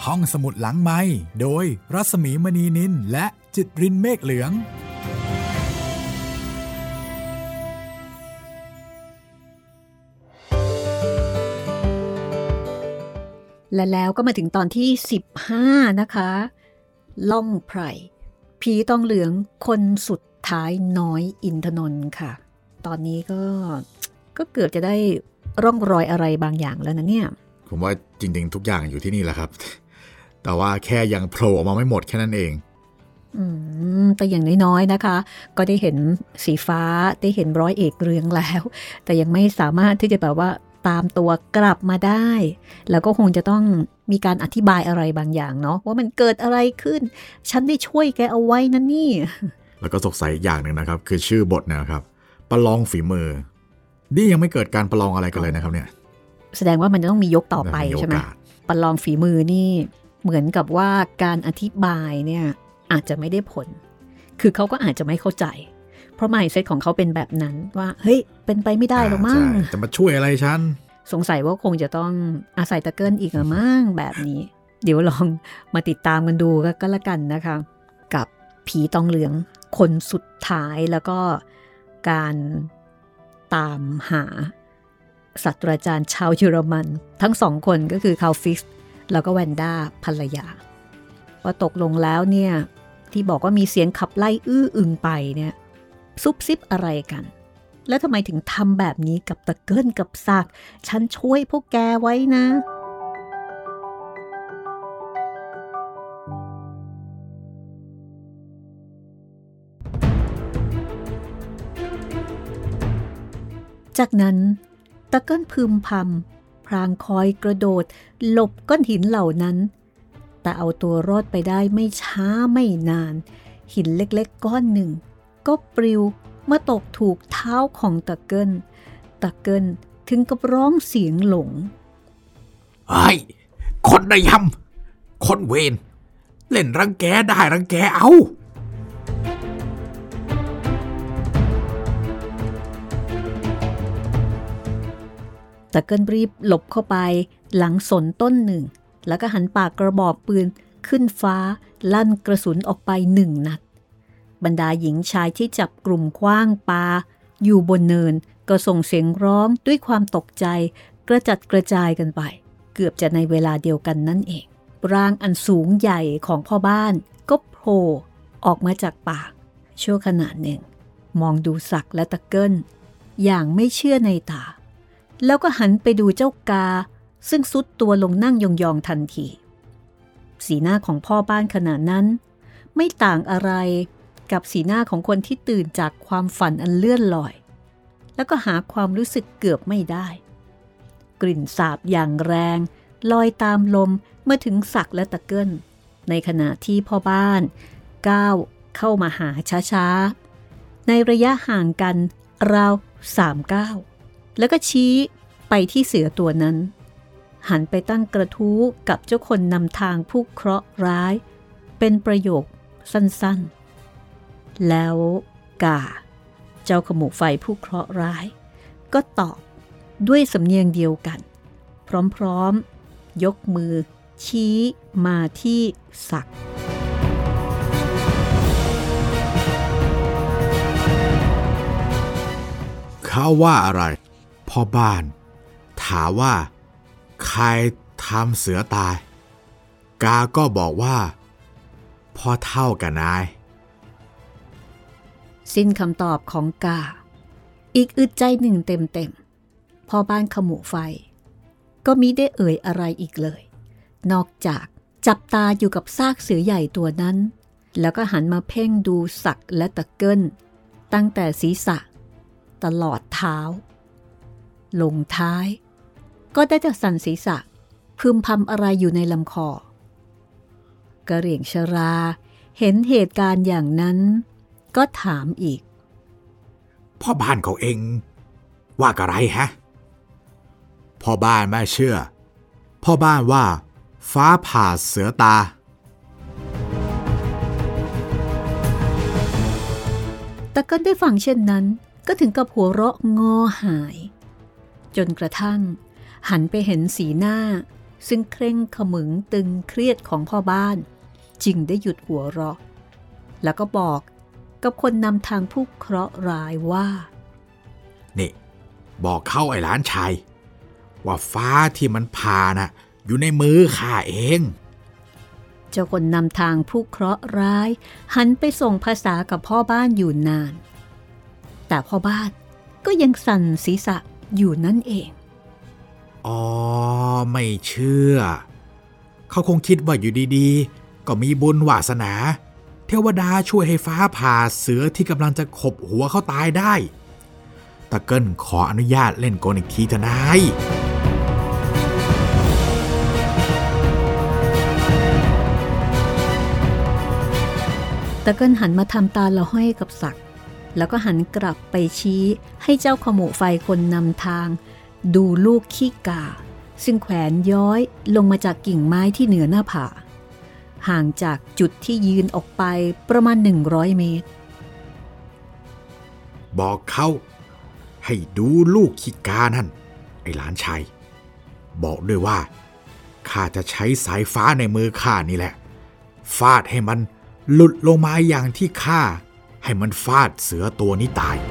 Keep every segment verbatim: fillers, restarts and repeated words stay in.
ห้องสมุดหลังไมค์โดยรัศมีมณีนินและจิตรินเมฆเหลืองและแล้วก็มาถึงตอนที่สิบห้านะคะล่องไพรผีตองเหลืองคนสุดท้ายน้อยอินทนนท์ค่ะตอนนี้ก็ก็เกือบจะได้ร่องรอยอะไรบางอย่างแล้วนะเนี่ยผมว่าจริงๆทุกอย่างอยู่ที่นี่แหละครับแต่ว่าแค่ยังโผล่ออกมาไม่หมดแค่นั้นเองอืมแต่อย่างน้อยๆนะคะก็ได้เห็นสีฟ้าได้เห็นร้อยเอกเรืองแล้วแต่ยังไม่สามารถที่จะแบบว่าตามตัวกลับมาได้แล้วก็คงจะต้องมีการอธิบายอะไรบางอย่างเนาะว่ามันเกิดอะไรขึ้นฉันได้ช่วยแกเอาไว้นะนี่แล้วก็สงสัยอย่างหนึ่งนะครับคือชื่อบทนะครับประลองฝีมือนี่ยังไม่เกิดการประลองอะไรกันเลยนะครับเนี่ยแสดงว่ามันจะต้องมียกต่อไปใช่ไหมประลองฝีมือนี่เหมือนกับว่าการอธิบายเนี่ยอาจจะไม่ได้ผลคือเขาก็อาจจะไม่เข้าใจเพราะ mindset ของเขาเป็นแบบนั้นว่าเฮ้ยเป็นไปไม่ได้หรอกมั้งจะมาช่วยอะไรฉันสงสัยว่าคงจะต้องอาศัยตะเกิลอีกหรือมั้งแบบนี้เดี๋ยวลองมาติดตามกันดูก็แล้วกันนะคะกับผีตองเหลืองคนสุดท้ายแล้วก็การตามหาศาสตราจารย์ชาวเยอรมันทั้งสองคนก็คือคาลฟิกซ์แล้วก็แวนด้าภรรยาว่าตกลงแล้วเนี่ยที่บอกว่ามีเสียงขับไล่อื้ออึงไปเนี่ยซุบซิบอะไรกันแล้วทำไมถึงทำแบบนี้กับตะเกิลกับศักดิ์ฉันช่วยพวกแกไว้นะจากนั้นตะเกิลพึมพำพรางคอยกระโดดหลบก้อนหินเหล่านั้นแต่เอาตัวรอดไปได้ไม่ช้าไม่นานหินเล็กๆก้อนหนึ่งก็ปลิวมาตกถูกเท้าของตะเกิลตะเกิลถึงกับร้องเสียงหลงไอ้คนได้ยำคนเวรเล่นรังแกได้รังแกเอาตะเกิลรีบหลบเข้าไปหลังสนต้นหนึ่งแล้วก็หันปากกระบอกปืนขึ้นฟ้าลั่นกระสุนออกไปหนึ่งนัดบรรดาหญิงชายที่จับกลุ่มคว้างปาอยู่บนเนินก็ส่งเสียงร้องด้วยความตกใจกระจัดกระจายกันไปเกือบจะในเวลาเดียวกันนั่นเองร่างอันสูงใหญ่ของพ่อบ้านก็โผล่ออกมาจากปากชั่วขณะหนึ่งมองดูศักดิ์และตะเกิลอย่างไม่เชื่อในตาแล้วก็หันไปดูเจ้ากาซึ่งซุดตัวลงนั่งยองๆทันทีสีหน้าของพ่อบ้านขณะนั้นไม่ต่างอะไรกับสีหน้าของคนที่ตื่นจากความฝันอันเลื่อนลอยแล้วก็หาความรู้สึกเกือบไม่ได้กลิ่นสาบอย่างแรงลอยตามลมเมื่อถึงศักดิ์และตะเกิลในขณะที่พ่อบ้านก้าวเข้ามาหาช้าๆในระยะห่างกันราวสามก้าวแล้วก็ชี้ไปที่เสือตัวนั้นหันไปตั้งกระทู้กับเจ้าคนนำทางผู้เคราะห์ร้ายเป็นประโยคสั้นๆแล้วกาเจ้าขมูไฟผู้เคราะห์ร้ายก็ตอบด้วยสำเนียงเดียวกันพร้อมๆยกมือชี้มาที่ศักดิ์เขาว่าอะไรพ่อบ้านถามว่าใครทำเสือตายกาก็บอกว่าพ่อเท่ากับนายสิ้นคำตอบของกาอีกอึดใจหนึ่งเต็มๆพ่อบ้านขมุไฟก็มิได้เอ่ยอะไรอีกเลยนอกจากจับตาอยู่กับซากเสือใหญ่ตัวนั้นแล้วก็หันมาเพ่งดูศักดิ์และตะเกิลตั้งแต่ศีรษะตลอดเท้าลงท้ายก็ได้แต่สั่นศีรษะพึมพำอะไรอยู่ในลำคอกระเหรี่ยงชราเห็นเหตุการณ์อย่างนั้นก็ถามอีกพ่อบ้านเขาเองว่าอะไรฮะพ่อบ้านไม่เชื่อพ่อบ้านว่าฟ้าผ่าเสือตาแต่ก็ได้ฟังเช่นนั้นก็ถึงกับหัวเราะงอหายจนกระทั่งหันไปเห็นสีหน้าซึ่งเคร่งขมึงตึงเครียดของพ่อบ้านจึงได้หยุดหัวเราะแล้วก็บอกกับคนนำทางผู้เคราะห์ร้ายว่านี่บอกเข้าไอ้หลานชายว่าฟ้าที่มันผ่าน่ะอยู่ในมือข้าเองเจ้าคนนำทางผู้เคราะห์ร้ายหันไปส่งภาษากับพ่อบ้านอยู่นานแต่พ่อบ้านก็ยังสั่นศีรษะอยู่นั่นเองอ๋อไม่เชื่อเขาคงคิดว่าอยู่ดีๆก็มีบุญวาสนาเทวดาช่วยให้ฟ้าผ่าเสือที่กำลังจะขบหัวเขาตายได้ตะเกิ้ลขออนุญาตเล่นกลอีกทีเถอะนายตะเกิ้ลหันมาทำตาละห้อยกับศักดิ์แล้วก็หันกลับไปชี้ให้เจ้าขโมไฟคนนำทางดูลูกขี้กาซึ่งแขวนย้อยลงมาจากกิ่งไม้ที่เหนือหน้าผาห่างจากจุดที่ยืนออกไปประมาณหนึ่งร้อยเมตรบอกเขาให้ดูลูกขี้กานั่นไอ้หลานชายบอกด้วยว่าข้าจะใช้สายฟ้าในมือข้านี่แหละฟาดให้มันหลุดลงมาอย่างที่ข้าให้มันฟาดเสือตัวนี้ตาย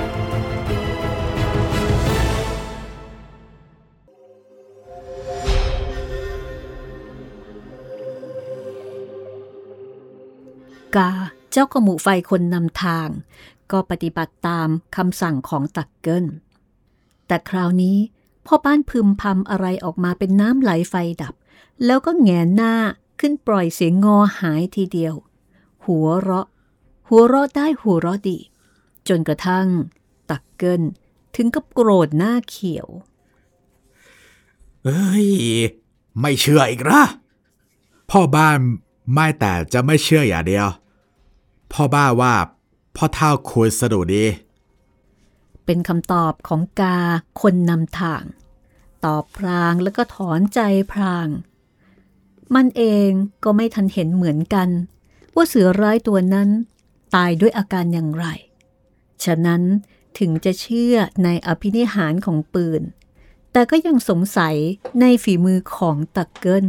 กาเจ้าขมูไฟคนนำทางก็ปฏิบัติตามคำสั่งของตักเกิลแต่คราวนี้พ่อบ้านพึมพำอะไรออกมาเป็นน้ำไหลไฟดับแล้วก็แงนหน้าขึ้นปล่อยเสียงงอหายทีเดียวหัวเราะหัวเราะได้หัวเราะดีจนกระทั่งตักเกิลถึงกับโกรธหน้าเขียวเอ้ยไม่เชื่ออีกนะพ่อบ้านไม่แต่จะไม่เชื่ออย่างเดียวพ่อบ้าว่าพ่อเฒ่าคุยสะดุดีเป็นคำตอบของกาคนนำทางตอบพลางแล้วก็ถอนใจพลางมันเองก็ไม่ทันเห็นเหมือนกันว่าเสือร้ายตัวนั้นตายด้วยอาการอย่างไรฉะนั้นถึงจะเชื่อในอภินิหารของปืนแต่ก็ยังสงสัยในฝีมือของตักเกิล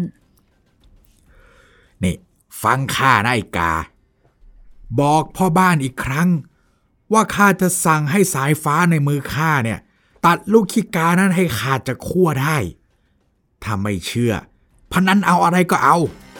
นี่ฟังข้านะไอ้กาบอกพ่อบ้านอีกครั้งว่าข้าจะสั่งให้สายฟ้าในมือข้าเนี่ยตัดลูกขี้กานั้นให้ขาดจากขั้วได้ถ้าไม่เชื่อพนันเอาอะไรก็เอา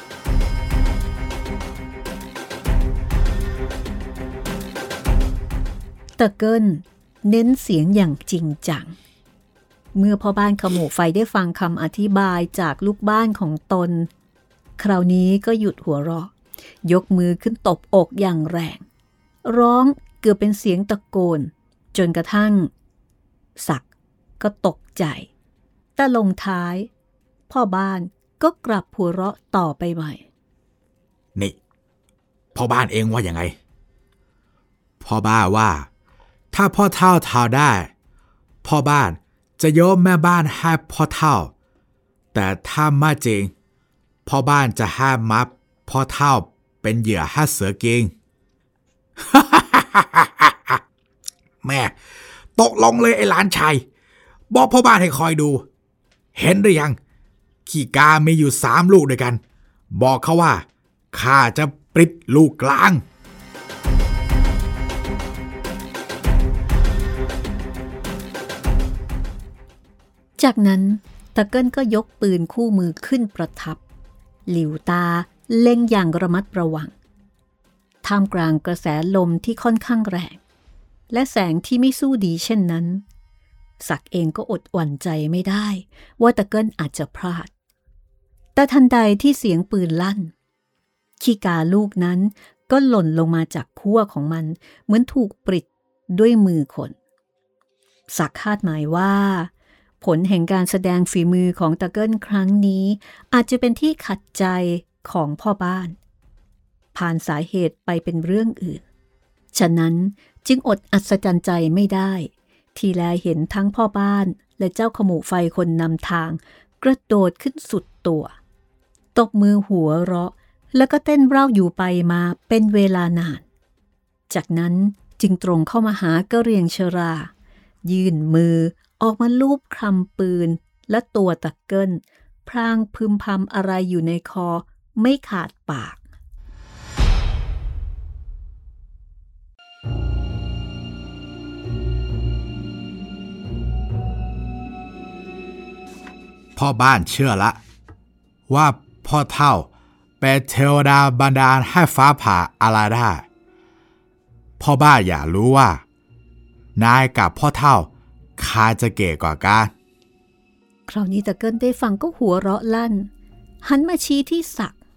ตะเกิ้ลเน้นเสียงอย่างจริงจังเมื่อพ่อบ้านขโมไฟได้ฟังคำอธิบายจากลูกบ้านของตนคราวนี้ก็หยุดหัวเราะยกมือขึ้นตบอกอย่างแรงร้องเกือบเป็นเสียงตะโกนจนกระทั่งศักดิ์ก็ตกใจแต่ลงท้ายพ่อบ้านก็กลับหัวเราะต่อไปใหม่นี่พ่อบ้านเองว่าอย่างไงพ่อบ้าว่าถ้าพ่อเฒ่าทาได้พ่อบ้านจะยกแม่บ้านให้พ่อเฒ่าแต่ถ้าไม่จริงพ่อบ้านจะห้ามมับพ่อเฒ่าเป็นเหยื่อให้เสือกิน แม่ตกลงเลยไอ้หลานชายบอกพ่อบ้านให้คอยดูเห็นหรือยังขี้กามีอยู่สามลูกด้วยกันบอกเขาว่าข้าจะปลิดลูกกลางจากนั้นตะเกิ้ลก็ยกปืนคู่มือขึ้นประทับหลิวตาเล็งอย่างระมัดระวังท่ามกลางกระแสลมที่ค่อนข้างแรงและแสงที่ไม่สู้ดีเช่นนั้นศักดิ์เองก็อดหวั่นใจไม่ได้ว่าตะเกิ้ลอาจจะพลาดแต่ทันใดที่เสียงปืนลั่นขี้กาลูกนั้นก็หล่นลงมาจากขั้วของมันเหมือนถูกปลิดด้วยมือคนศักดิ์คาดหมายว่าผลแห่งการแสดงฝีมือของตะเกิ้ลครั้งนี้อาจจะเป็นที่ขัดใจของพ่อบ้านผ่านสาเหตุไปเป็นเรื่องอื่นฉะนั้นจึงอดอัศจรรย์ใจไม่ได้ที่แลเห็นทั้งพ่อบ้านและเจ้าขโมไฟคนนำทางกระโดดขึ้นสุดตัวตบมือหัวเราะแล้วก็เต้นเร่าอยู่ไปมาเป็นเวลานานจากนั้นจึงตรงเข้ามาหากะเหรี่ยงชรายื่นมือออกมาลูบคลำปืนและตัวตะเกิ้ลพพลางพึมพำอะไรอยู่ในคอไม่ขาดปากพ่อบ้านเชื่อละว่าพ่อเฒ่าเป็นเทวดาบันดาลให้ฟ้าผ่าอะไรได้พ่อบ้านอยากรู้ว่านายกับพ่อเฒ่าใครจะเก่กว่ากันคราวนี้ตะเกิลได้ฟังก็หัวเราะลั่นหันมาชี้ที่ศักดิ์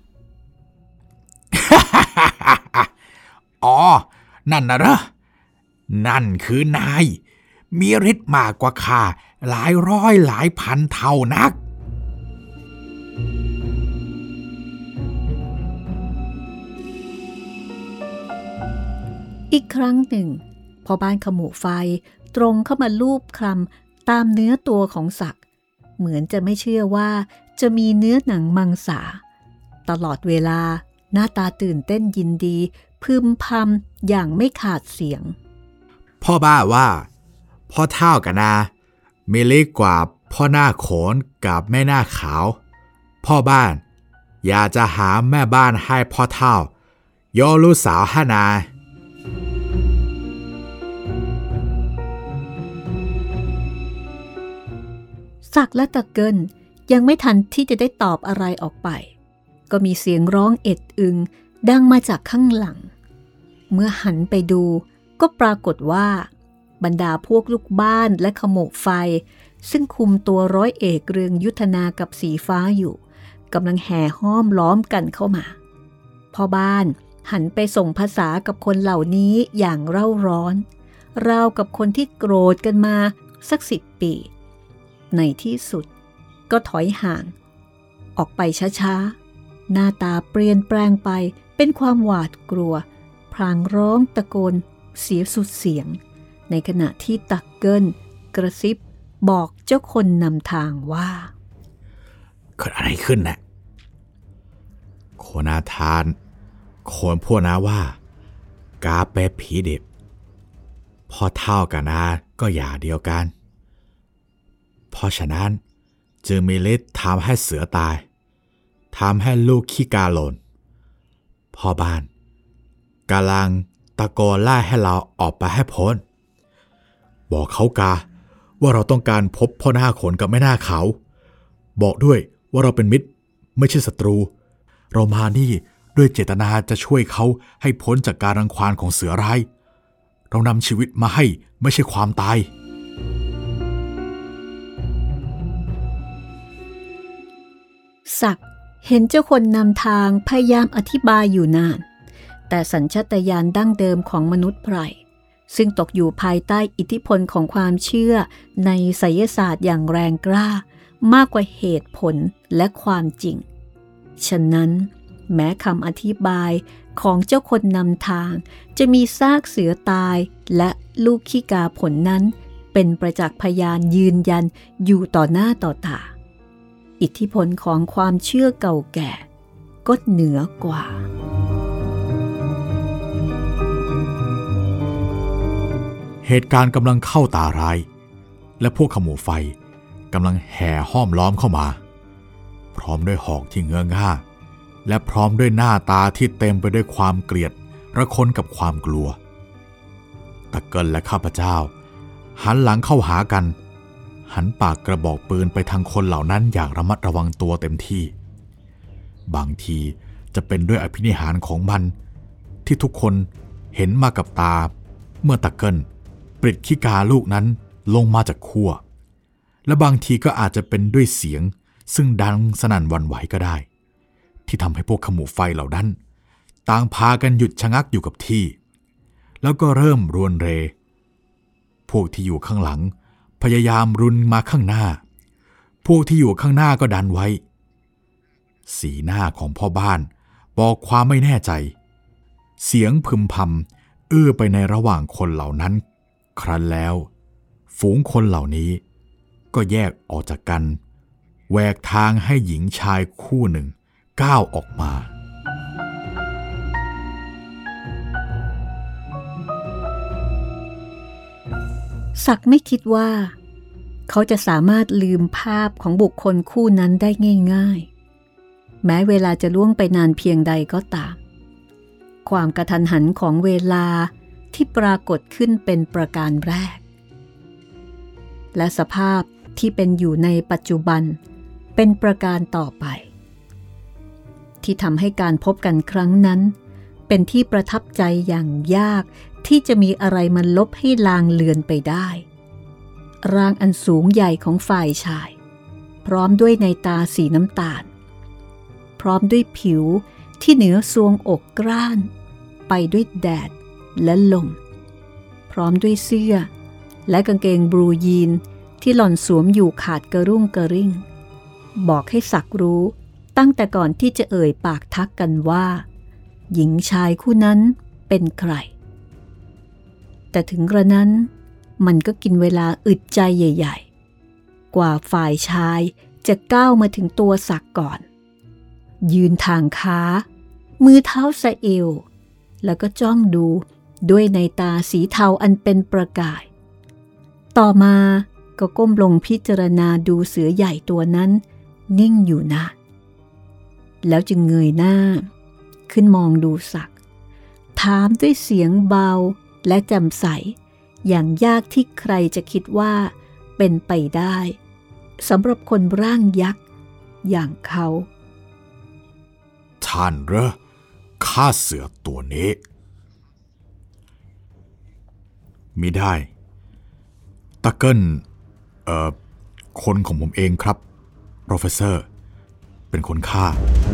อ๋อนั่นนะเหรอนั่นคือนายมีฤทธิ์มากกว่าข้าหลายร้อยหลายพันเท่านักอีกครั้งหนึ่งพอบ้านขมูไฟตรงเข้ามาลูบคลำตามเนื้อตัวของศักดิ์เหมือนจะไม่เชื่อว่าจะมีเนื้อหนังมังสาตลอดเวลาหน้าตาตื่นเต้นยินดีพึมพำอย่างไม่ขาดเสียงพ่อบ้าว่าพ่อเฒ่ากันนามีเล็กกว่าพ่อหน้าโขนกับแม่หน้าขาวพ่อบ้านอยากจะหาแม่บ้านให้พ่อเฒ่าโยลูกสาวให้นายศักดิ์และตะเกิลยังไม่ทันที่จะได้ตอบอะไรออกไปก็มีเสียงร้องเอ็ดอึงดังมาจากข้างหลังเมื่อหันไปดูก็ปรากฏว่าบรรดาพวกลูกบ้านและขโมกไฟซึ่งคุมตัวร้อยเอกเรืองยุทธนากับสีฟ้าอยู่กำลังแห่ห้อมล้อมกันเข้ามาพ่อบ้านหันไปส่งภาษากับคนเหล่านี้อย่างเร่าร้อนราวกับคนที่โกรธกันมาสักสิบปีในที่สุดก็ถอยห่างออกไปช้าๆหน้าตาเปลี่ยนแปลงไปเป็นความหวาดกลัวพลางร้องตะโกนเสียสุดเสียงในขณะที่ตักเกิลกระซิบบอกเจ้าคนนำทางว่าเกิดอะไรขึ้นนะโคนาทานโคนพวกนาว่ากาเปผีเด็บพ่อเฒ่ากับนาก็อย่าเดียวกันเพราะฉะนั้นจึงมีฤทธิ์ทำให้เสือตายทำให้ลูกขี้กาหล่นพ่อบ้านกำลังตะโกนไล่ให้เราออกไปให้พ้นบอกเขากาว่าเราต้องการพบพ่อหน้าขนกับแม่หน้าเขาบอกด้วยว่าเราเป็นมิตรไม่ใช่ศัตรูเรามานี่ด้วยเจตนาจะช่วยเขาให้พ้นจากการรังควานของเสือร้ายเรานำชีวิตมาให้ไม่ใช่ความตายศักดิ์เห็นเจ้าคนนำทางพยายามอธิบายอยู่นานแต่สัญชาตญาณดั้งเดิมของมนุษย์ไพรซึ่งตกอยู่ภายใต้อิทธิพลของความเชื่อในไสยศาสตร์อย่างแรงกล้ามากกว่าเหตุผลและความจริงฉะนั้นแม้คำอธิบายของเจ้าคนนำทางจะมีซากเสือตายและลูกขี้กาผลนั้นเป็นประจักษ์พยานยืนยันอยู่ต่อหน้าต่อตาอิทธิพลของความเชื่อเก่าแก่ก็เหนือกว่าเหตุการณ์กำลังเข้าตาร้ายและพวกขโมยไฟกำลังแห่ห้อมล้อมเข้ามาพร้อมด้วยหอกที่เงื้อง่าและพร้อมด้วยหน้าตาที่เต็มไปด้วยความเกลียดระคนกับความกลัวตะเกิลและข้าพเจ้าหันหลังเข้าหากันหันปากกระบอกปืนไปทางคนเหล่านั้นอย่างระมัดระวังตัวเต็มที่บางทีจะเป็นด้วยอภินิหารของมันที่ทุกคนเห็นมากับตาเมื่อตะเกิลปลิดขี้กาลูกนั้นลงมาจากขั้วและบางทีก็อาจจะเป็นด้วยเสียงซึ่งดังสนั่นหวั่นไหวก็ได้ที่ทำให้พวกขมูไฟเหล่านั้นต่างพากันหยุดชะงักอยู่กับที่แล้วก็เริ่มรวนเรพวกที่อยู่ข้างหลังพยายามรุนมาข้างหน้าพวกที่อยู่ข้างหน้าก็ดันไว้สีหน้าของพ่อบ้านบอกความไม่แน่ใจเสียงพึมพำอื้อไปในระหว่างคนเหล่านั้นครั้นแล้วฝูงคนเหล่านี้ก็แยกออกจากกันแหวกทางให้หญิงชายคู่หนึ่งก้าวออกมาศักดิ์ไม่คิดว่าเขาจะสามารถลืมภาพของบุคคลคู่นั้นได้ง่ายๆแม้เวลาจะล่วงไปนานเพียงใดก็ตามความกระทันหันของเวลาที่ปรากฏขึ้นเป็นประการแรกและสภาพที่เป็นอยู่ในปัจจุบันเป็นประการต่อไปที่ทำให้การพบกันครั้งนั้นเป็นที่ประทับใจอย่างยากที่จะมีอะไรมันลบให้ลางเลือนไปได้ร่างอันสูงใหญ่ของฝ่ายชายพร้อมด้วยในตาสีน้ำตาลพร้อมด้วยผิวที่เหนือทรวงอกกร้านไปด้วยแดดและลมพร้อมด้วยเสื้อและกางเกงบลูยีนที่หล่อนสวมอยู่ขาดกระรุ่งกระริ่งบอกให้ศักรู้ตั้งแต่ก่อนที่จะเอ่ยปากทักกันว่าหญิงชายคู่นั้นเป็นใครแต่ถึงกระนั้นมันก็กินเวลาอึดใจใหญ่ๆกว่าฝ่ายชายจะก้าวมาถึงตัวศักก่อนยืนทางขามือเท้าสะเอวแล้วก็จ้องดูด้วยในตาสีเทาอันเป็นประกายต่อมาก็ก้มลงพิจารณาดูเสือใหญ่ตัวนั้นนิ่งอยู่นานแล้วจึงเงยหน้าขึ้นมองดูศักถามด้วยเสียงเบาและแจ่มใสอย่างยากที่ใครจะคิดว่าเป็นไปได้สำหรับคนร่างยักษ์อย่างเขาท่านเหรอข้าเสือตัวนี้มิได้ตะเกิลเอ่อคนของผมเองครับโปรเฟสเซอร์เป็นคนฆ่า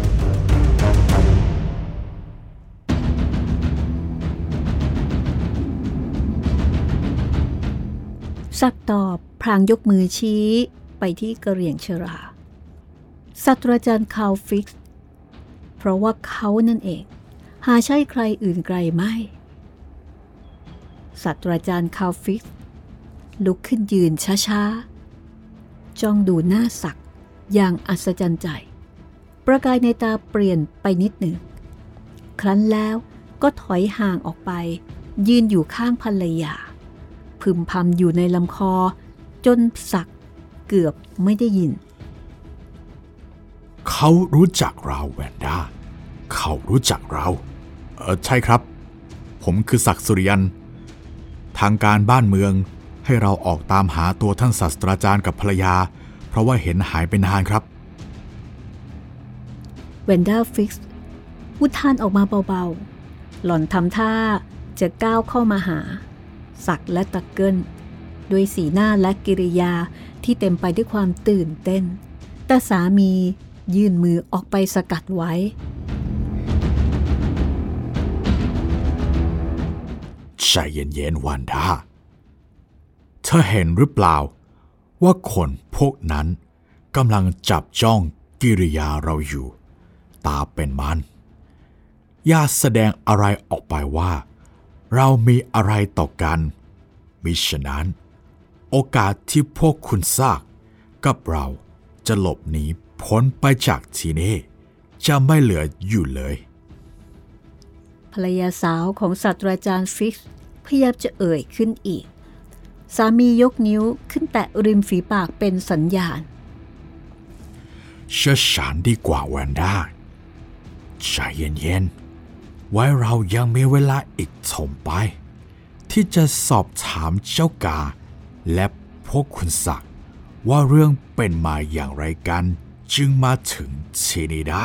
ศักตอบพลางยกมือชี้ไปที่กระเหรี่ยงชราศาสตราจารย์คาร์ลฟิกซ์เพราะว่าเขานั่นเองหาใช่ใครอื่นไกลไม่ศาสตราจารย์คาร์ลฟิกซ์ลุกขึ้นยืนช้าๆจ้องดูหน้าศักอย่างอัศจรรย์ใจประกายในตาเปลี่ยนไปนิดหนึ่งครั้นแล้วก็ถอยห่างออกไปยืนอยู่ข้างภรรยาพึมพำอยู่ในลำคอจนศักเกือบไม่ได้ยินเขารู้จักเราแวนด้าเขารู้จักเราเออใช่ครับผมคือศักดิ์สุริยันทางการบ้านเมืองให้เราออกตามหาตัวท่านศาสตราจารย์กับภรรยาเพราะว่าเห็นหายไปนานครับแวนด้าฟิกซ์อุทานออกมาเบาๆหล่อนทำท่าจะก้าวเข้ามาหาศักและตะเกิลด้วยสีหน้าและกิริยาที่เต็มไปด้วยความตื่นเต้นแต่สามียื่นมือออกไปสกัดไว้ใจเย็นๆวันด้าเธอเห็นหรือเปล่าว่าคนพวกนั้นกำลังจับจ้องกิริยาเราอยู่ตาเป็นมันอย่าแสดงอะไรออกไปว่าเรามีอะไรต่อกันมิฉะนั้นโอกาสที่พวกคุณซากกับเราจะหลบหนีพ้นไปจากที่นี่จะไม่เหลืออยู่เลยภรรยาสาวของศาสตราจารย์ฟิกซ์พยายามจะเอ่ยขึ้นอีกสามียกนิ้วขึ้นแตะริมฝีปากเป็นสัญญาณเชื่อฉันดีกว่าแวนด้าใจเย็นๆไว้เรายังมีเวลาอีกถมไปที่จะสอบถามเจ้ากาและพวกคุณศักดิ์ว่าเรื่องเป็นมาอย่างไรกันจึงมาถึงที่นี่ได้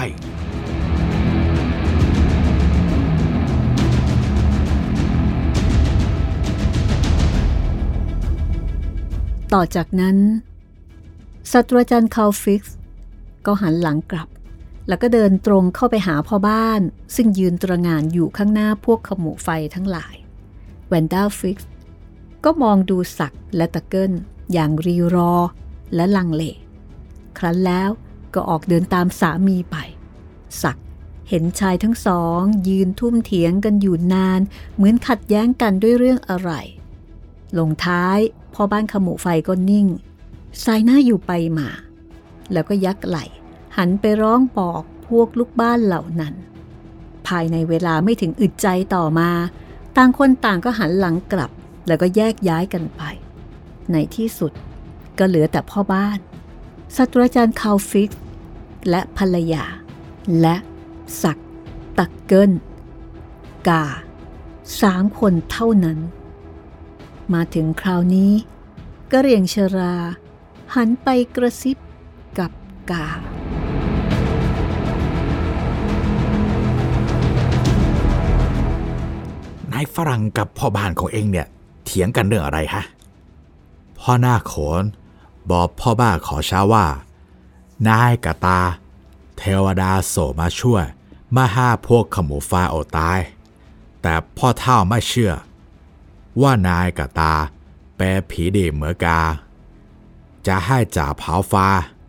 ต่อจากนั้นศาสตราจารย์คาร์ลฟิกซ์ก็หันหลังกลับแล้วก็เดินตรงเข้าไปหาพ่อบ้านซึ่งยืนตระหง่านอยู่ข้างหน้าพวกขโมไฟทั้งหลายแวนด้าฟิกซ์ก็มองดูศักและตะเกิลอย่างรีรอและลังเลครั้นแล้วก็ออกเดินตามสามีไปศักเห็นชายทั้งสองยืนทุ่มเถียงกันอยู่นานเหมือนขัดแย้งกันด้วยเรื่องอะไรลงท้ายพ่อบ้านขโมไฟก็นิ่งสายหน้าอยู่ไปมาแล้วก็ยักไหล่หันไปร้องบอกพวกลูกบ้านเหล่านั้นภายในเวลาไม่ถึงอึดใจต่อมาต่างคนต่างก็หันหลังกลับแล้วก็แยกย้ายกันไปในที่สุดก็เหลือแต่พ่อบ้านศาสตราจารย์คาลฟิกซ์และภรรยาและศักดิ์ตักเกิลกาสามคนเท่านั้นมาถึงคราวนี้กะเหรี่ยงชราหันไปกระซิบกับกานายฝรั่งกับพ่อบ้านของเองเนี่ยเถียงกันเรื่องอะไรฮะพ่อหน้าโขนบอกพ่อบ้านขอช้าว่านายกะตาเทวดาโสมาช่วยมาห้าพวกขมูฟ้าอดตายแต่พ่อเฒ่าไม่เชื่อว่านายกะตาแปลผีดีเหมือกาจะให้จ่าเผาฟ้า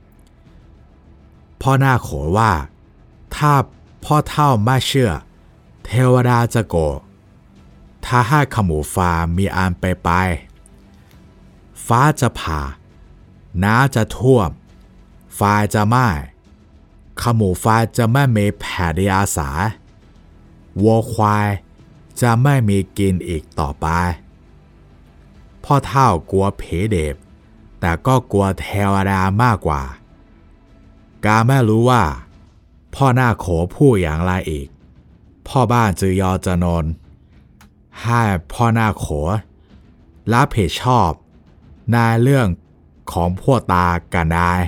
พ่อหน้าโขนว่าถ้าพ่อเฒ่าไม่เชื่อเทวดาจะโกรธถ้าให้ขมูฟ้ามีอันไปไปฟ้าจะผ่าน้ำจะท่วมไฟจะไหม้ขมูไฟจะไม่มีแผ่นดินอาศัยวัวควายจะไม่มีกินอีกต่อไปพ่อเฒ่ากลัวผีเดบแต่ก็กลัวเทวดามากกว่ากาไม่รู้ว่าพ่อหน้าโขพูดอย่างไรอีกพ่อบ้านจึงยอจะนอนให้พ่อหน้าโขรับผิดชอบในเรื่องของพวกตากันนาย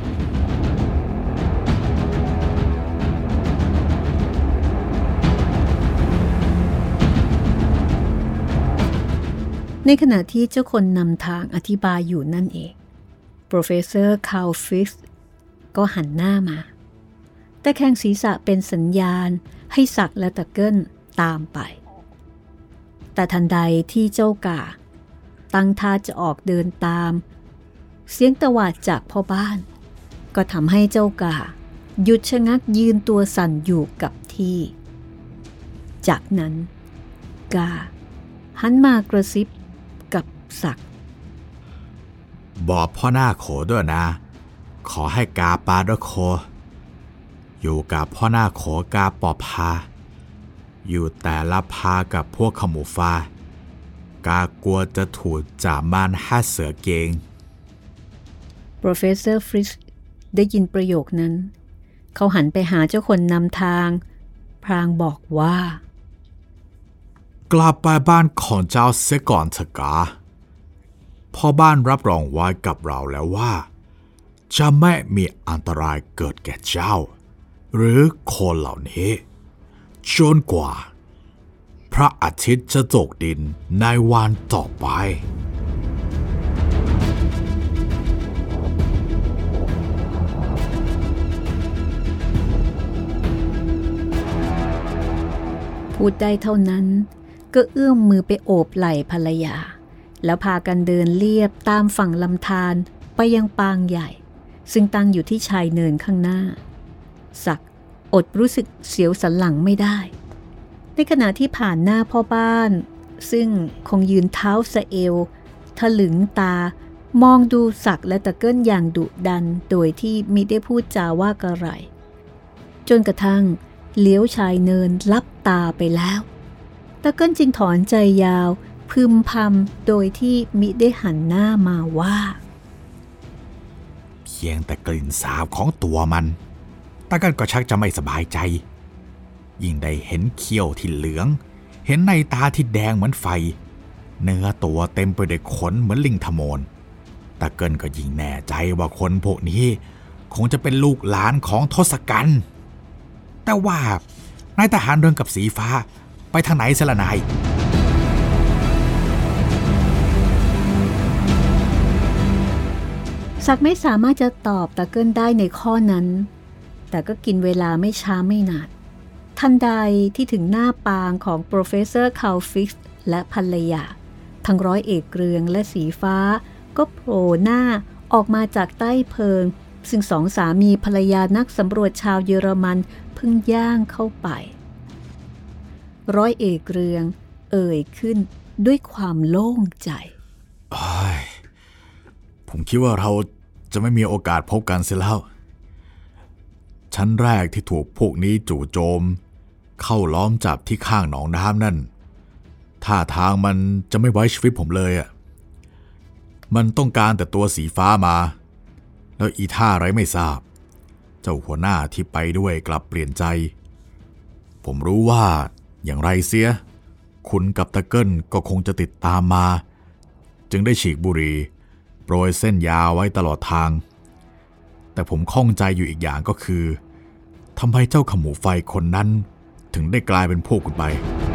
ในขณะที่เจ้าคนนำทางอธิบายอยู่นั่นเองโปรเฟสเซอร์คาลฟิกซ์ก็หันหน้ามาแต่แข้งศีรษะเป็นสัญญาณให้ศักและตะเกิลตามไปแต่ทันใดที่เจ้ากาตั้งท่าจะออกเดินตามเสียงตวาดจากพ่อบ้านก็ทำให้เจ้ากาหยุดชะงักยืนตัวสั่นอยู่กับที่จากนั้นกาหันมากระซิบกับศักดิ์บอกพ่อหน้าโขด้วยนะขอให้กาปาด้วยโคอยู่กับพ่อหน้าโขกาปอบพาอยู่แต่ละพากับพวกขมูฟ้ากากลัวจะถูกจ่ามันให้เสือเกงโปรเฟสเซอร์ฟริชได้ยินประโยคนั้นเขาหันไปหาเจ้าคนนำทางพลางบอกว่ากลับไปบ้านของเจ้าเสียก่อนเถอะกาพ่อบ้านรับรองไว้กับเราแล้วว่าจะไม่มีอันตรายเกิดแก่เจ้าหรือคนเหล่านี้จนกว่าพระอาทิตย์จะตกดินในวันต่อไปพูดได้เท่านั้นก็เอื้อมมือไปโอบไหล่ภรรยาแล้วพากันเดินเลียบตามฝั่งลำธารไปยังปางใหญ่ซึ่งตั้งอยู่ที่ชายเนินข้างหน้าศักดิ์อดรู้สึกเสียวสันหลังไม่ได้ในขณะที่ผ่านหน้าพ่อบ้านซึ่งคงยืนเท้าสะเอวถลึงตามองดูศักดิ์และตะเกิลอย่างดุดันโดยที่มิได้พูดจาว่ากระไรจนกระทั่งเลี้ยวชายเนินลับตาไปแล้วตะเกิลจึงถอนใจยาวพึมพำโดยที่มิได้หันหน้ามาว่าเพียงแต่กลิ่นสาบของตัวมันตะเกิลก็ชักจะไม่สบายใจยิ่งได้เห็นเขี้ยวที่เหลืองเห็นในตาที่แดงเหมือนไฟเนื้อตัวเต็มไปด้วยขนเหมือนลิงทมนตะเกิลก็ยิ่งแน่ใจว่าคนพวกนี้คงจะเป็นลูกหลานของทศกัณฐ์แต่ว่านายทหารเดินกับสีฟ้าไปทางไหนเสละนายศักดิ์ไม่สามารถจะตอบตะเกิลได้ในข้อนั้นแต่ก็กินเวลาไม่ช้าไม่นานทันใดที่ถึงหน้าปางของโปรเฟสเซอร์คาลฟิกซ์และภรรยาทั้งร้อยเอกเกรืองและสีฟ้าก็โผล่หน้าออกมาจากใต้เพิงซึ่งสองสามีภรรยานักสำรวจชาวเยอรมันเพิ่งย่างเข้าไปร้อยเอกเกรืองเอ่ยขึ้นด้วยความโล่งใจผมคิดว่าเราจะไม่มีโอกาสพบกันเสียแล้วชั้นแรกที่ถูกพวกนี้จู่โจมเข้าล้อมจับที่ข้างหนองน้ำนั่นท่าทางมันจะไม่ไว้ชีวิตผมเลยอะมันต้องการแต่ตัวสีฟ้ามาแล้วอีท่าอะไรไม่ทราบเจ้าหัวหน้าที่ไปด้วยกลับเปลี่ยนใจผมรู้ว่าอย่างไรเสียคุณกับตะเกิ้ลก็คงจะติดตามมาจึงได้ฉีกบุหรี่โปรยเส้นยาไว้ตลอดทางแต่ผมข้องใจอยู่อีกอย่างก็คือทำไมเจ้าขมูไฟคนนั้นถึงได้กลายเป็นพวกคุณไป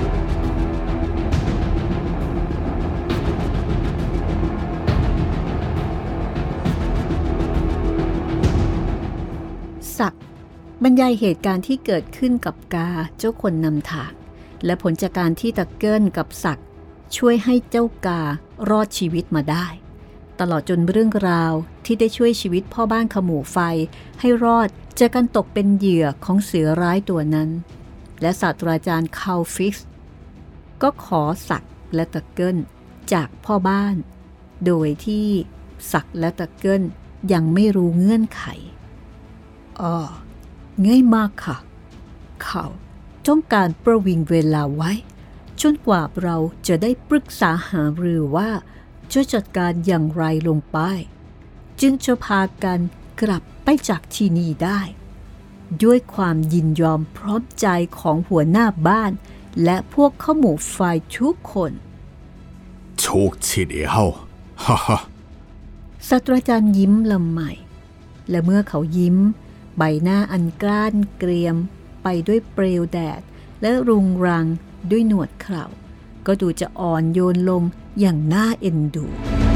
ศักดิ์บรรยายเหตุการณ์ที่เกิดขึ้นกับกาเจ้าคนนำทางและผลจากการที่ตะเกิ้ลกับศักดิ์ช่วยให้เจ้าการอดชีวิตมาได้ตลอดจนเรื่องราวที่ได้ช่วยชีวิตพ่อบ้านขมูไฟให้รอดจากการตกเป็นเหยื่อของเสือร้ายตัวนั้นและศาสตราจารย์คาลฟิกซ์ก็ขอศักดิ์และตะเกิ้ลจากพ่อบ้านโดยที่ศักดิ์และตะเกิ้ลยังไม่รู้เงื่อนไขอ๋อง่ายมากค่ะเขาต้องการประวิงเวลาไว้จนกว่าเราจะได้ปรึกษาหารือว่าจะจัดการอย่างไรลงไปจึงจะพากันกลับไปจากที่นี่ได้ด้วยความยินยอมพร้อมใจของหัวหน้าบ้านและพวกขมูไฟทุกคนถูกทีเดียวฮ่าฮ่าศาสตราจารย์ยิ้มละไมและเมื่อเขายิ้มใบหน้าอันกล้านเกรียมไปด้วยเปลวแดดและรุงรังด้วยหนวดเคราก็ดูจะอ่อนโยนลงอย่างน่าเอ็นดู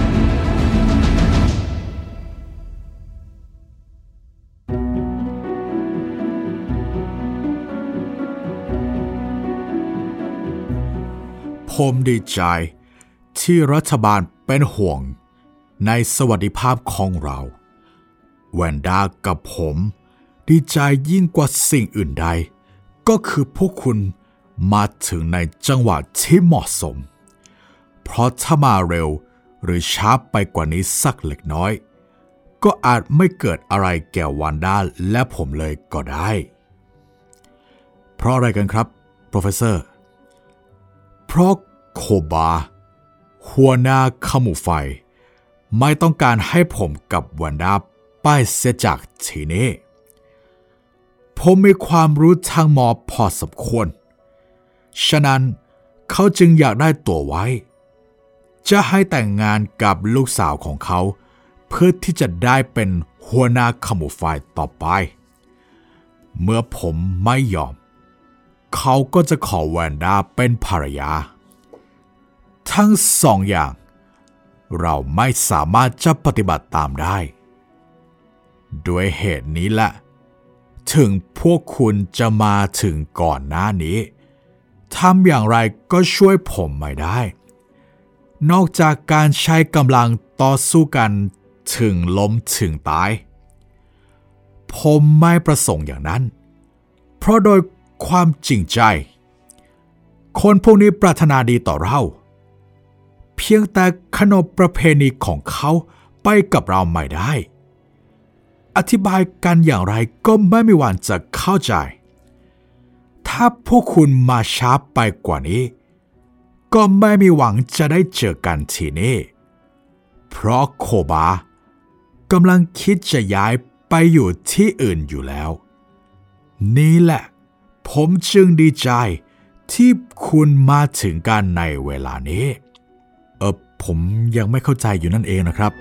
ผมดีใจที่รัฐบาลเป็นห่วงในสวัสดิภาพของเราแวนด้ากับผมดีใจยิ่งกว่าสิ่งอื่นใดก็คือพวกคุณมาถึงในจังหวะที่เหมาะสมเพราะถ้ามาเร็วหรือช้าไปกว่านี้สักเล็กน้อยก็อาจไม่เกิดอะไรแก่วันด้าและผมเลยก็ได้เพราะอะไรกันครับโปรเฟสเซอร์เพราะโคบาหัวหน้าขมูไฟไม่ต้องการให้ผมกับวันด้าไปเสียจากที่นี้ผมมีความรู้ทางหมอพอสมควรฉะนั้นเขาจึงอยากได้ตัวไว้จะให้แต่งงานกับลูกสาวของเขาเพื่อที่จะได้เป็นหัวหน้าขมูไฟต่อไปเมื่อผมไม่ยอมเขาก็จะขอแวนด้าเป็นภรรยาทั้งสองอย่างเราไม่สามารถจะปฏิบัติตามได้ด้วยเหตุนี้แหละถึงพวกคุณจะมาถึงก่อนหน้านี้ทำอย่างไรก็ช่วยผมไม่ได้นอกจากการใช้กำลังต่อสู้กันถึงล้มถึงตายผมไม่ประสงค์อย่างนั้นเพราะโดยความจริงใจคนพวกนี้ปรารถนาดีต่อเราเพียงแต่ขนบประเพณีของเขาไปกับเราไม่ได้อธิบายกันอย่างไรก็ไม่มีวันจะเข้าใจถ้าพวกคุณมาช้าไปกว่านี้ก็ไม่มีหวังจะได้เจอกันที่นี่เพราะโคบากำลังคิดจะย้ายไปอยู่ที่อื่นอยู่แล้วนี่แหละผมจึงดีใจที่คุณมาถึงกันในเวลานี้เออผมยังไม่เข้าใจอยู่นั่นเองนะครับ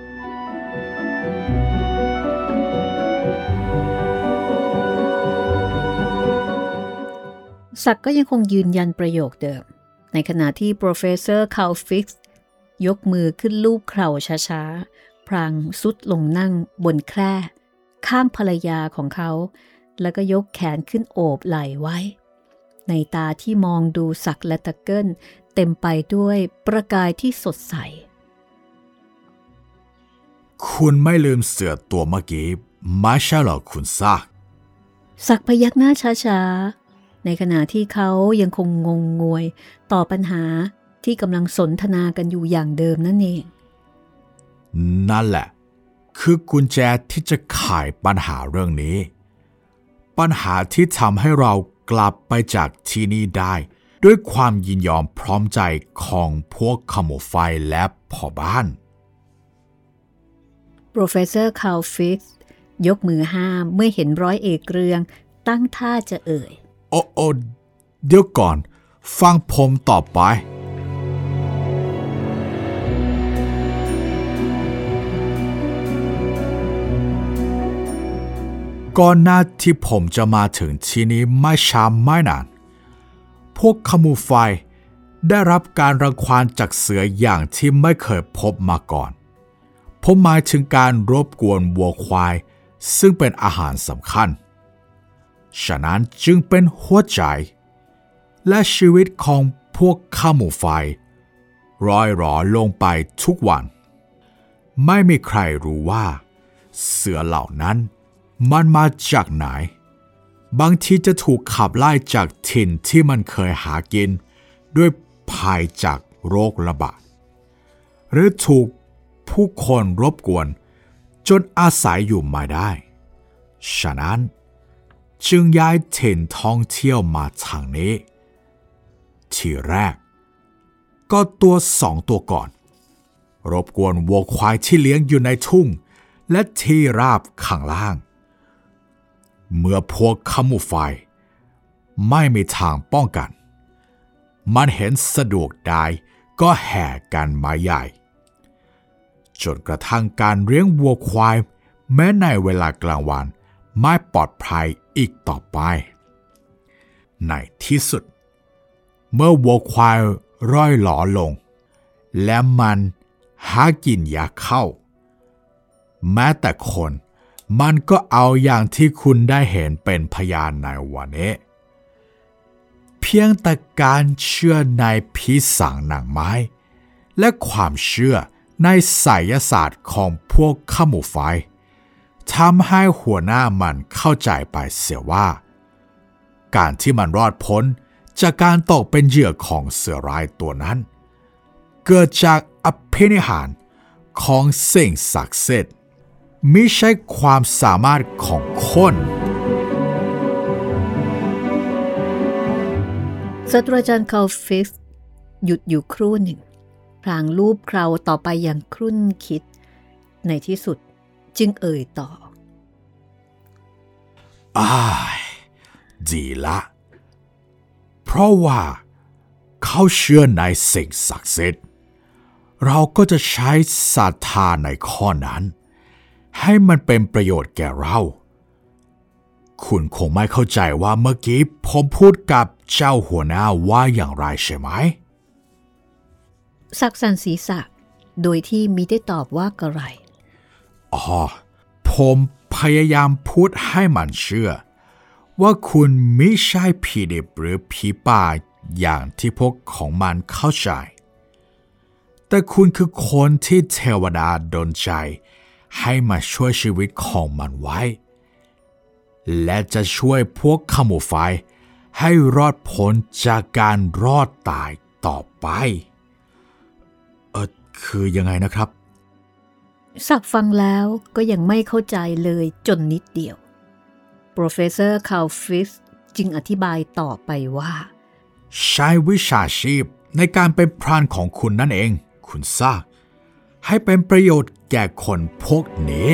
ศักดิ์ก็ยังคงยืนยันประโยคเดิมในขณะที่โปรเฟสเซอร์คาลฟิกซ์ยกมือขึ้นลูบเข่าช้าๆพลางซุดลงนั่งบนแคร่ข้างภรรยาของเขาแล้วก็ยกแขนขึ้นโอบไหล่ไว้ในตาที่มองดูศักดิ์และตะเกิ้ลเต็มไปด้วยประกายที่สดใสคุณไม่ลืมเสือตัวเมื่อกี้ไม่ใช่หรอคุณซักศักดิ์พยักหน้าช้าๆในขณะที่เขายังคงงงงวยต่อปัญหาที่กำลังสนทนากันอยู่อย่างเดิมนั่นเองนั่นแหละคือกุญแจที่จะไขปัญหาเรื่องนี้ปัญหาที่ทำให้เรากลับไปจากที่นี่ได้ด้วยความยินยอมพร้อมใจของพวกขโมยไฟและพ่อบ้าน Professor Calfix ยกมือห้ามเมื่อเห็นร้อยเอกเรืองตั้งท่าจะเอ่ยโอ้โอ้เดี๋ยวก่อนฟังผมต่อไปก่อนหน้าที่ผมจะมาถึงที่นี้ไม่ช้าไม่นานพวกขมูไฟได้รับการรังควานจากเสืออย่างที่ไม่เคยพบมาก่อนผมหมายถึงการรบกวนวัวควายซึ่งเป็นอาหารสำคัญฉะนั้นจึงเป็นหัวใจและชีวิตของพวกขมูไฟร่อยหรอลงไปทุกวันไม่มีใครรู้ว่าเสือเหล่านั้นมันมาจากไหนบางทีจะถูกขับไล่จากถิ่นที่มันเคยหากินด้วยภัยจากโรคระบาดหรือถูกผู้คนรบกวนจนอาศัยอยู่ไม่ได้ฉะนั้นจึงย้ายถิ่นท่องเที่ยวมาทางนี้ทีแรกก็ตัวสองตัวก่อนรบกวนวัวควายที่เลี้ยงอยู่ในทุ่งและที่ราบข้างล่างเมื่อพวกขมูไฟไม่มีทางป้องกันมันเห็นสะดวกได้ก็แห่กันมาใหญ่จนกระทั่งการเลี้ยงวัวควายแม้ในเวลากลางวันไม่ปลอดภัยอีกต่อไปในที่สุดเมื่อวัวควายร่อยหลอลงและมันหากินยาเข้าแม้แต่คนมันก็เอาอย่างที่คุณได้เห็นเป็นพยานในวันนี้เพียงแต่การเชื่อในผีสางนางไม้และความเชื่อในไสยศาสตร์ของพวกขมูไฟทำให้หัวหน้ามันเข้าใจไปเสียว่าการที่มันรอดพ้นจากการตกเป็นเหยื่อของเสือร้ายตัวนั้นเกิดจากอภินิหารของสิ่งศักดิ์สิทธิ์มิใช่ความสามารถของคนศาสตราจารย์คาลฟิสหยุดอยู่ครู่หนึ่งพลางลูบเคราต่อไปอย่างครุ่นคิดในที่สุดจึงเอ่ยต่ออ้ายดีละเพราะว่าเขาเชื่อในสิ่งศักดิ์สิทธิ์เราก็จะใช้ศรัทธาในข้อนั้นให้มันเป็นประโยชน์แก่เราคุณคงไม่เข้าใจว่าเมื่อกี้ผมพูดกับเจ้าหัวหน้าว่าอย่างไรใช่ไหมสักสันศีรษะโดยที่มิได้ตอบว่ากระไรอ๋อผมพยายามพูดให้มันเชื่อว่าคุณไม่ใช่ผีดิบหรือผีป่าอย่างที่พวกของมันเข้าใจแต่คุณคือคนที่เทวดาดลใจให้มาช่วยชีวิตของมันไว้และจะช่วยพวกขมูไฟให้รอดพ้นจากการรอดตายต่อไปเออคือยังไงนะครับสักฟังแล้วก็ยังไม่เข้าใจเลยจนนิดเดียว Professor Calfix จึงอธิบายต่อไปว่าใช้วิชาชีพในการเป็นพรานของคุณนั่นเองคุณทราบให้เป็นประโยชน์แก่คนพวกนี้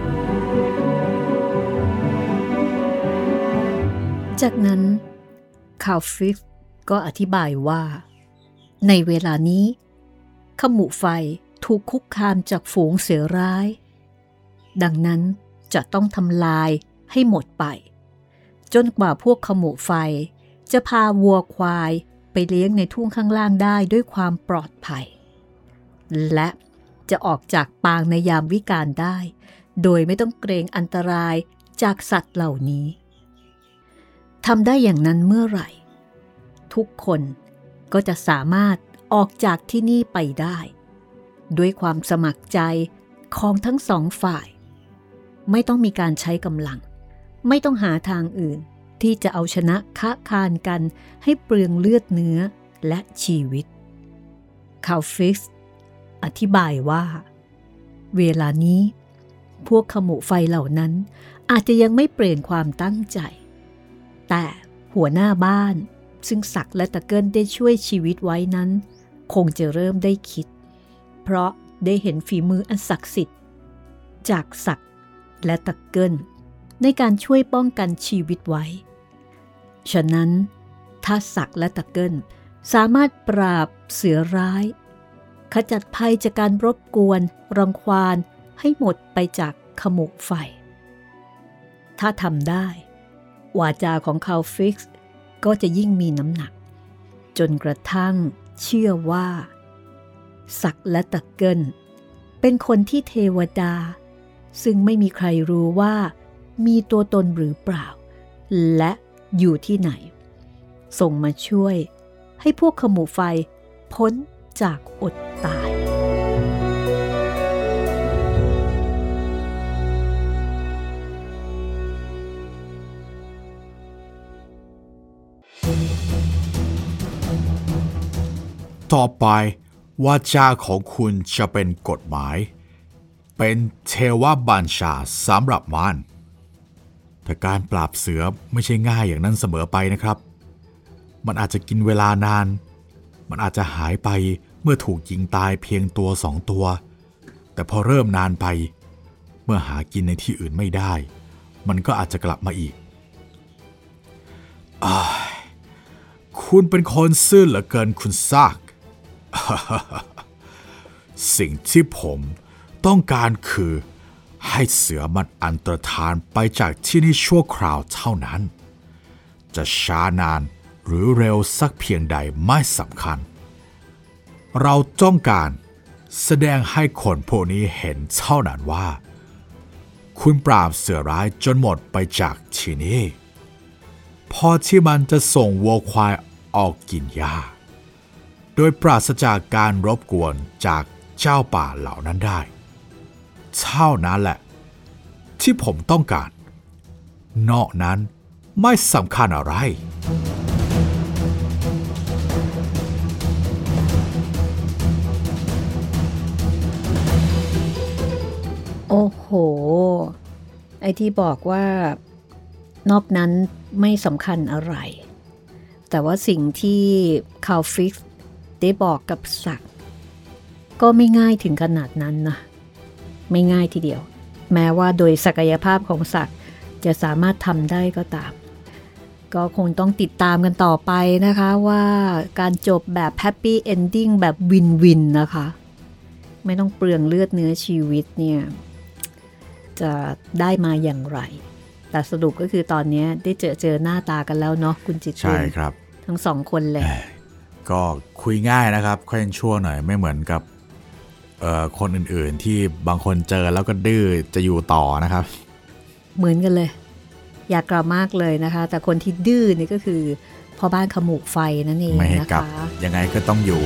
จากนั้นคาลฟิกก็อธิบายว่าในเวลานี้ขมูไฟถูกคุกคามจากฝูงเสือร้ายดังนั้นจะต้องทำลายให้หมดไปจนกว่าพวกขมูไฟจะพาวัวควายไปเลี้ยงในทุ่งข้างล่างได้ด้วยความปลอดภัยและจะออกจากปางในยามวิกาลได้โดยไม่ต้องเกรงอันตรายจากสัตว์เหล่านี้ทำได้อย่างนั้นเมื่อไหร่ทุกคนก็จะสามารถออกจากที่นี่ไปได้ด้วยความสมัครใจของทั้งสองฝ่ายไม่ต้องมีการใช้กำลังไม่ต้องหาทางอื่นที่จะเอาชนะค้าคานกันให้เปลืองเลือดเนื้อและชีวิตคาลฟิกอธิบายว่าเวลานี้พวกขมูไฟเหล่านั้นอาจจะยังไม่เปลี่ยนความตั้งใจแต่หัวหน้าบ้านซึ่งศักดิ์และตะเกิลได้ช่วยชีวิตไว้นั้นคงจะเริ่มได้คิดเพราะได้เห็นฝีมืออันศักดิ์สิทธิ์จากศักดิ์และตะเกิลในการช่วยป้องกันชีวิตไว้ฉะนั้นถ้าศักดิ์และตะเกิลสามารถปราบเสือร้ายขจัดภัยจากการรบกวนรังควานให้หมดไปจากขมุกไฟถ้าทำได้วาจาของคาลฟิกซ์ก็จะยิ่งมีน้ำหนักจนกระทั่งเชื่อว่าศักดิ์และตะเกิลเป็นคนที่เทวดาซึ่งไม่มีใครรู้ว่ามีตัวตนหรือเปล่าและอยู่ที่ไหนส่งมาช่วยให้พวกขมุไฟพ้นจากอดตายต่อไปวาจาของคุณจะเป็นกฎหมายเป็นเทวบัญชาสำหรับมันแต่การปราบเสือไม่ใช่ง่ายอย่างนั้นเสมอไปนะครับมันอาจจะกินเวลานานมันอาจจะหายไปเมื่อถูกยิงตายเพียงตัวสองตัวแต่พอเริ่มนานไปเมื่อหากินในที่อื่นไม่ได้มันก็อาจจะกลับมาอีกอ่าคุณเป็นคนซื่อเหลือเกินคุณซาก สิ่งที่ผมต้องการคือให้เสือมันอันตรธานไปจากที่นี่ชั่วคราวเท่านั้นจะช้านานหรือเร็วสักเพียงใดไม่สำคัญเราต้องการแสดงให้คนพวกนี้เห็นเท่านั้นว่าคุณปราบเสือร้ายจนหมดไปจากที่นี่พอที่มันจะส่งวัวควายออกกินหญ้าโดยปราศจากการรบกวนจากเจ้าป่าเหล่านั้นได้เท่านั้นแหละที่ผมต้องการนอกนั้นไม่สำคัญอะไรโอ้โหไอ้ที่บอกว่านอกนั้นไม่สำคัญอะไรแต่ว่าสิ่งที่คาลฟิกซ์ได้บอกกับศักดิ์ก็ไม่ง่ายถึงขนาดนั้นนะไม่ง่ายทีเดียวแม้ว่าโดยศักยภาพของศักดิ์จะสามารถทำได้ก็ตามก็คงต้องติดตามกันต่อไปนะคะว่าการจบแบบแฮปปี้เอนดิ้งแบบวินวินนะคะไม่ต้องเปลืองเลือดเนื้อชีวิตเนี่ยจะได้มาอย่างไรแต่สรุปก็คือตอนนี้ได้เจอเจอหน้าตากันแล้วเนาะคุณจิตติใช่ครับทั้งสองคนเลยก็คุยง่ายนะครับค่อยชั่วหน่อยไม่เหมือนกับเอ่อคนอื่นๆที่บางคนเจอแล้วก็ดื้อจะอยู่ต่อนะครับเหมือนกันเลยอยากกลับมากเลยนะคะแต่คนที่ดื้อนี่ก็คือพ่อบ้านขมูกไฟนั่นเองนะคะไม่ให้กลับยังไงก็ต้องอยู่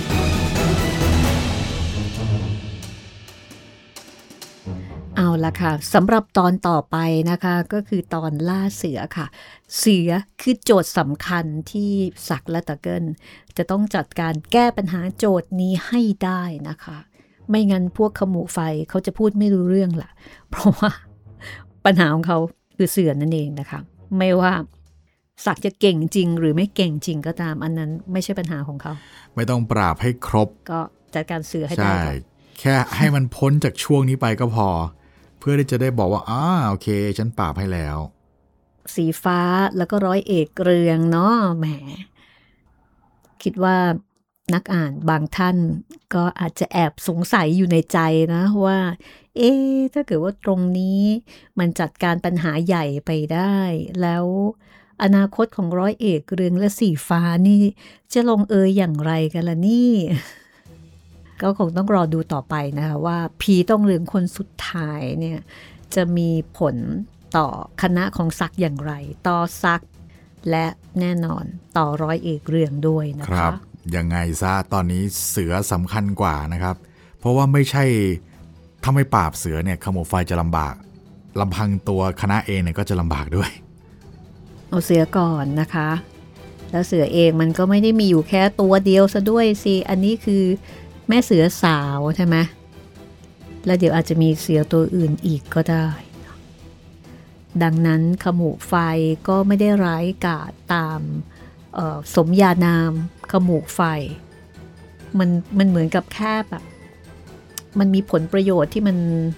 เอาละค่ะสำหรับตอนต่อไปนะคะก็คือตอนล่าเสือค่ะเสือคือโจทย์สำคัญที่ศักดิ์และตะเกิลจะต้องจัดการแก้ปัญหาโจทย์นี้ให้ได้นะคะไม่งั้นพวกขมูไฟเขาจะพูดไม่รู้เรื่องล่ะเพราะว่าปัญหาของเขาคือเสือนั่นเองนะคะไม่ว่าศักดิ์จะเก่งจริงหรือไม่เก่งจริงก็ตามอันนั้นไม่ใช่ปัญหาของเขาไม่ต้องปราบให้ครบก็จัดการเสือให้ได้ใช่แค่ให้มันพ้นจากช่วงนี้ไปก็พอเพื่อที่จะได้บอกว่าอ้าโอเคฉันปราบให้แล้วสีฟ้าแล้วก็ร้อยเอกเรืองเนาะแหมคิดว่านักอ่านบางท่านก็อาจจะแอบสงสัยอยู่ในใจนะว่าเอ๊ะถ้าเกิดว่าตรงนี้มันจัดการปัญหาใหญ่ไปได้แล้วอนาคตของร้อยเอกเรืองและสีฟ้านี่จะลงเอยอย่างไรกันล่ะนี่ก็คงต้องรอดูต่อไปนะคะว่าผีต้องเรืองคนสุดท้ายเนี่ยจะมีผลต่อคณะของศักดิ์อย่างไรต่อศักดิ์และแน่นอนต่อร้อยเอกเรืองด้วยนะคะยังไงซะตอนนี้เสือสำคัญกว่านะครับเพราะว่าไม่ใช่ถ้าไม่ปราบเสือเนี่ยขโมยไฟจะลำบากลำพังตัวคณะเองเนี่ยก็จะลำบากด้วยเอาเสือก่อนนะคะแล้วเสือเองมันก็ไม่ได้มีอยู่แค่ตัวเดียวซะด้วยสิอันนี้คือแม่เสือสาวใช่ไหมแล้วเดี๋ยวอาจจะมีเสือตัวอื่นอีกก็ได้ดังนั้นขมูกไฟก็ไม่ได้ร้ายกาจตามสมญานามขมูกไฟมันมันเหมือนกับแค่แบบมันมีผลประโยชน์ที่มัน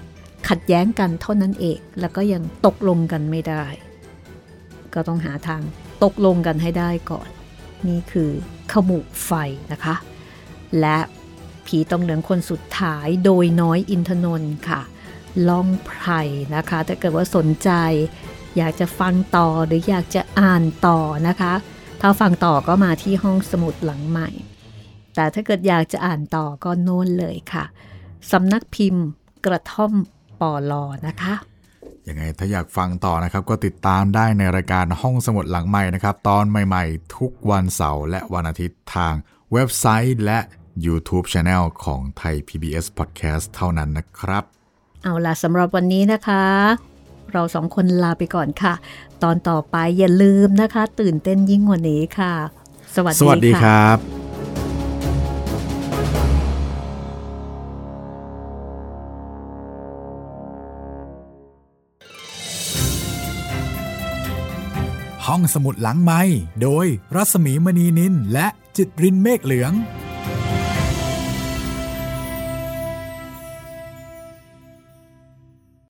ขัดแย้งกันเท่านั้นเองแล้วก็ยังตกลงกันไม่ได้ก็ต้องหาทางตกลงกันให้ได้ก่อนนี่คือขมุไฟนะคะและผีตองเหลืองคนสุดท้ายโดยน้อยอินทนนท์ค่ะล่องไพรนะคะถ้าเกิดว่าสนใจอยากจะฟังต่อหรืออยากจะอ่านต่อนะคะถ้าฟังต่อก็มาที่ห้องสมุดหลังใหม่แต่ถ้าเกิดอยากจะอ่านต่อก็โน่นเลยค่ะสำนักพิมพ์กระท่อมปลอนะคะยังไงถ้าอยากฟังต่อนะครับก็ติดตามได้ในรายการห้องสมุดหลังใหม่นะครับตอนใหม่ๆทุกวันเสาร์และวันอาทิตย์ทางเว็บไซต์และ YouTube Channel ของไทย พี บี เอส Podcast เท่านั้นนะครับเอาล่ะสำหรับวันนี้นะคะเราสองคนลาไปก่อนค่ะตอนต่อไปอย่าลืมนะคะตื่นเต้นยิ่งกว่านี้ค่ะสวัสดีค่ะสวัสดีครับห้องสมุดหลังไมค์โดยรัศมีมณีนินและจิตรินเมฆเหลือง